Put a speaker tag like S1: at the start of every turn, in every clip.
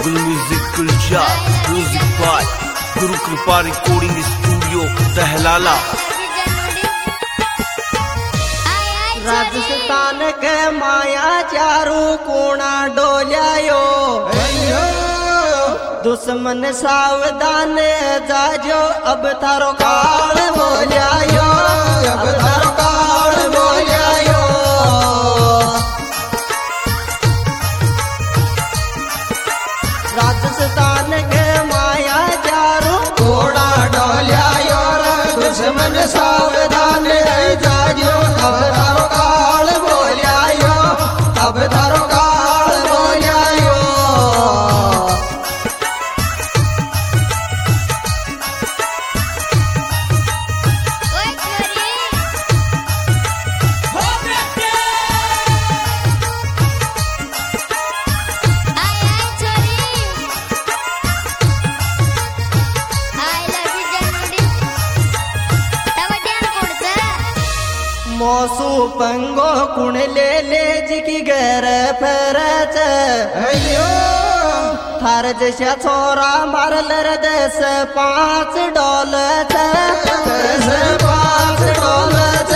S1: गुल music गुलजा music by गुरु कृपा recording studio दहलाला।
S2: Rajasthan के माया चारू कोना डोल्यायो, दुश्मन सावधान जाजो अब थारो काल बोल्यायो, अब थारो काल बोल्यायो। राजस्थान के माया चारू कोना डोल्यायो, दुश्मन सावधान जाजो अब थारो काल बोल्यायो, अब थारो काल बोल्यायो। मोसू पंगो कुण ले जिकी घर फरच, थार जैसा छोरा मारलर 10-5 डॉलर, 10-5 डॉलर।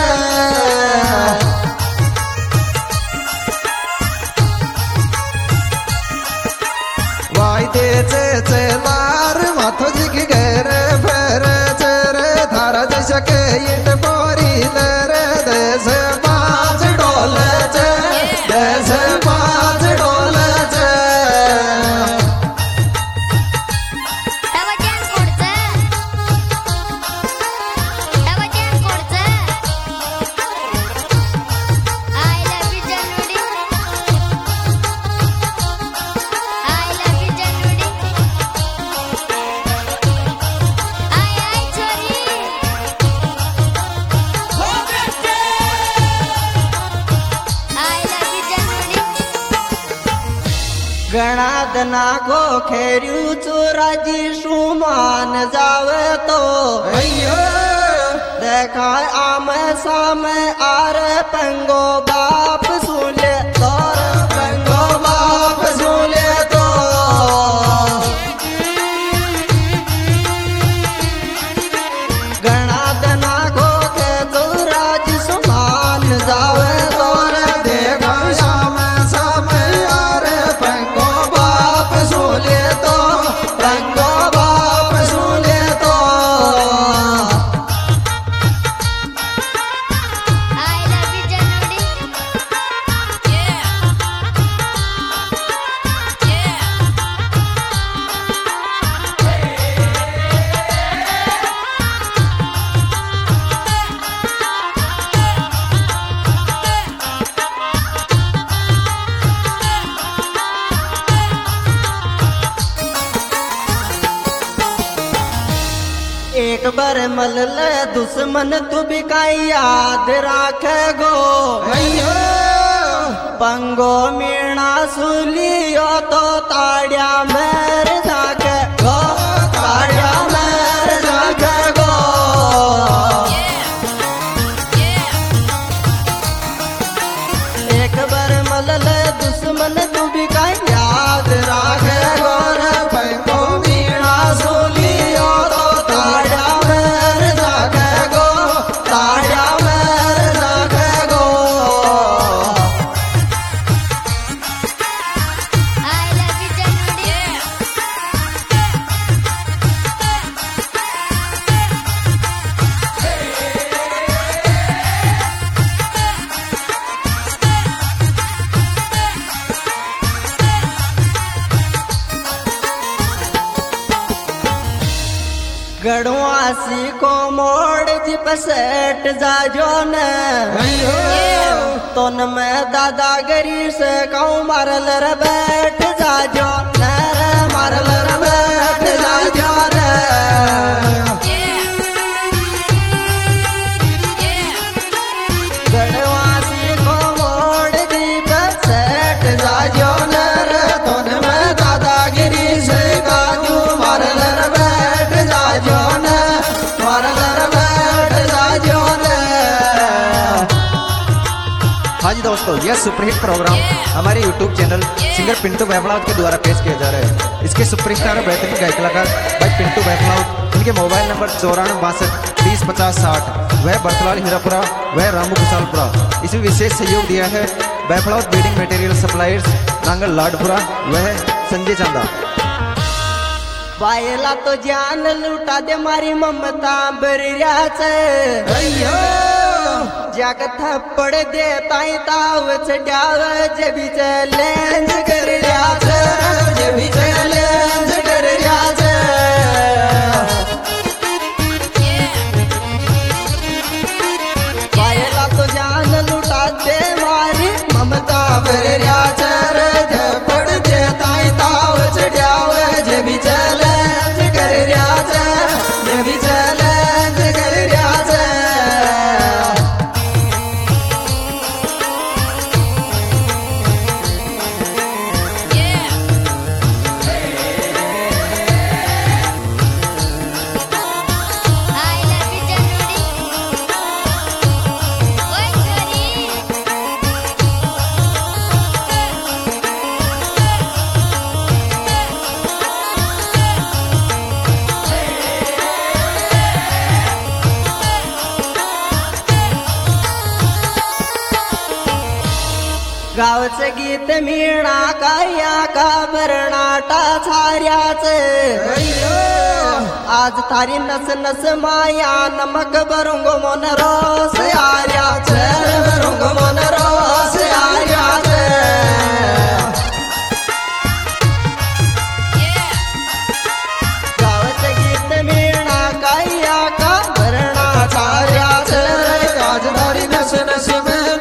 S2: वायदे चे मार माथो जिकी घर फरच रे, थार जैसा के ईट बोरी लर 10-5 डॉलर, 10-5 डॉलर। घना दना को खेरू चोराजी सुमान जावे तो, देखा आम सामे आर पंगो बाप सुले तो, पंगो बाप सुले तो। घना दना को खेचोराजी सुमान जावे तो, देखा आम सामे आर पंगो बाप सुले तो, पंगो बाप सुले तो। एक बार मलल दुश्मन तू भी काई याद राखे गो, पंगो मीणा सुलियो तो ताड़िया मेर जाके गो, ताड़िया मेर जाके गो। एक बार मलल दुश्मन तू भी काई याद राखे गो, पंगो मीणा सुलियो तो ताड़िया मेर जाके गो, ताड़िया मेर जाके गो। गढ़वासी को मोड़ जी पसेट जाजो न, तोन में दादागिरी से कहूँ मारल रे बैठ जाजो न, मारल रे बैठ जाजो न। गढ़वासी को मोड़ जी पसेट जाजो न, तोन में दादागिरी से कहूँ मारल रे बैठ जाजो न, मारल रे बैठ जाजो न।
S3: हाँ जी दोस्तों, ये सुपरहिट प्रोग्राम हमारे YouTube channel singer Pintu Baiflaut के द्वारा पेश किया जा रहा है। इसके सुपरस्टार और बेहतरीन गायक कलाकार भाई पिंटू बैफलाउत, इनके मोबाइल नंबर 9462 30 50 60। वह बर्थलाल हीरापुरा, वह रामू कुशालपुरा। इसमें विशेष सहयोग दिया है Baiflaut building material suppliers Nangal Ladpura, वह संजय चांदा।
S2: बायला तो जान लुटा दे मारी ममता बरियाच जाग थप्पड़ दे ताई ताव चढ़ाव जबी चैलेंज कर रियाच, जबी चैलेंज कर रियाच। बायला तो जान लुटा दे मारी ममता बरियाच थप्पड़ दे ताई ताव चढ़ाव जबी चैलेंज कर रियाच, जबी चैलेंज कर रियाच। गावचं गीत मीणा काया का बरणाटा छाऱ्याच आज थारी नस नस माया नमक बरुंगो मन रोस आर्याच, बरुंगो मन रोस आर्याच। गावचं गीत मीणा काया का बरणा छाऱ्याच आज थारी नस नस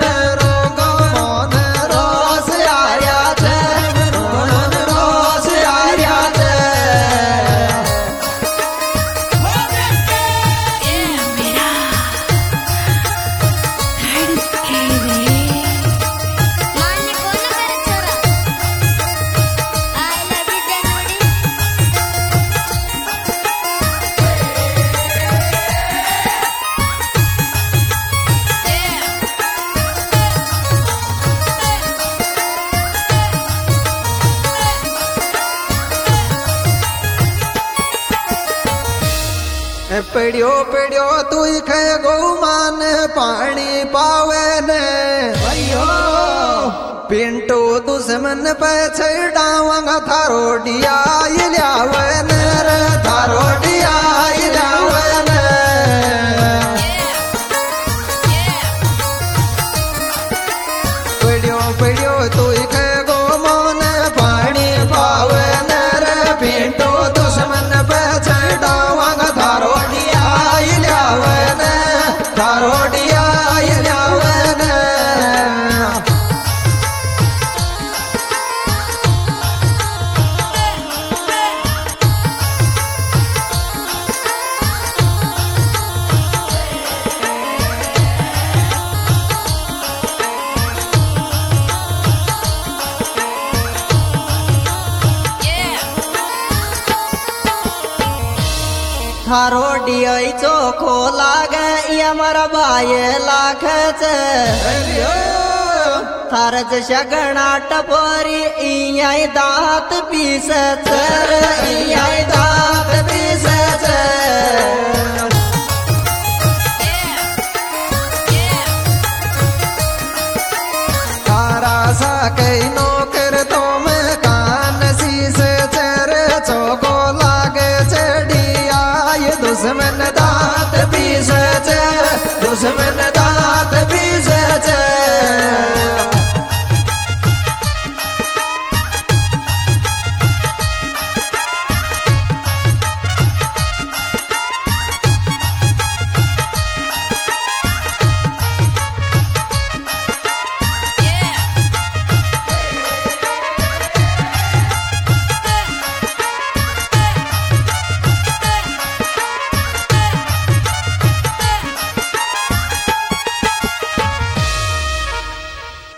S2: पड़ियो पड़ियो तू खे गौ मान पानी पावे ने भैयो पिंटू दुश्मन पे छड़ावांगा थारो डिया लियावे ने रे, थारो डिया लियावे ने। पड़ियो पड़ियो तू खे गौ मान पानी पावे ने रे पिंटू दुश्मन पे छड़ावांगा थारो थारोडिया लियावन। थारो डियाई चोखो लागे ये मरा बाये लाख थार जशा गणा टपोरी इयाई दात पीस इयाई दात पीस। थारा सा कई नौकर तो मैं कान शीस चर चोको लागे चढ़िया दुश्मन दात पीस, दुश्मन